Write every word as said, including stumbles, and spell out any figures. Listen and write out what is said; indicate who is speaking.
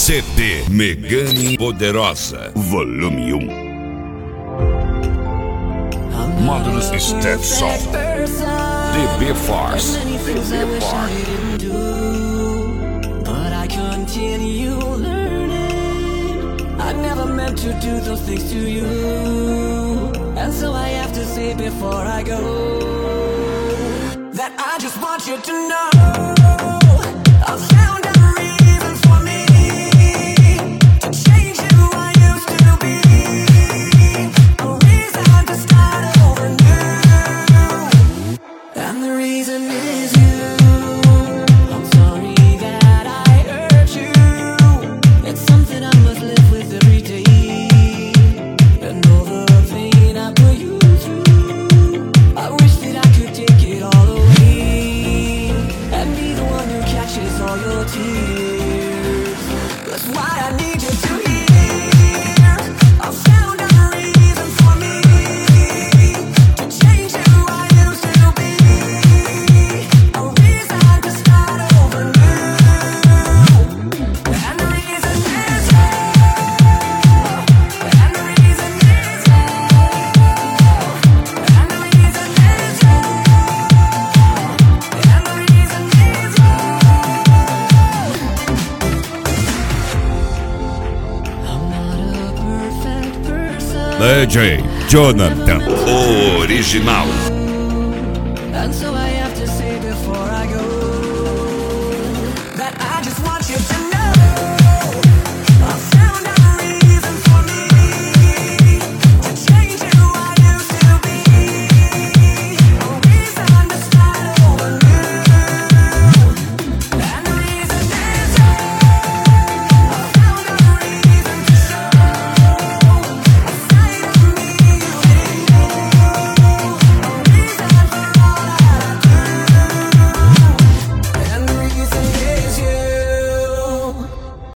Speaker 1: C D Megane Poderosa, volume um. Módulos Step Som, D B Force, D B Force.
Speaker 2: But I continue learning. I never meant to do those things to you, and so I have to say before I go that I just want you to know I've found a reason for me to change who I used to be, a reason to start over new, and the reason is you. I'm sorry that I hurt you. It's something I must live with every day, and all the pain I put you through, I wish that I could take it all away and be the one who catches all your tears. That's why I need you to hear I've found a reason for me to change who I used to be, a reason to start over new, and the reason is you, and the reason is you, and the reason is you, and the reason is you. I'm not a perfect person.
Speaker 1: D J Jonathan, o original.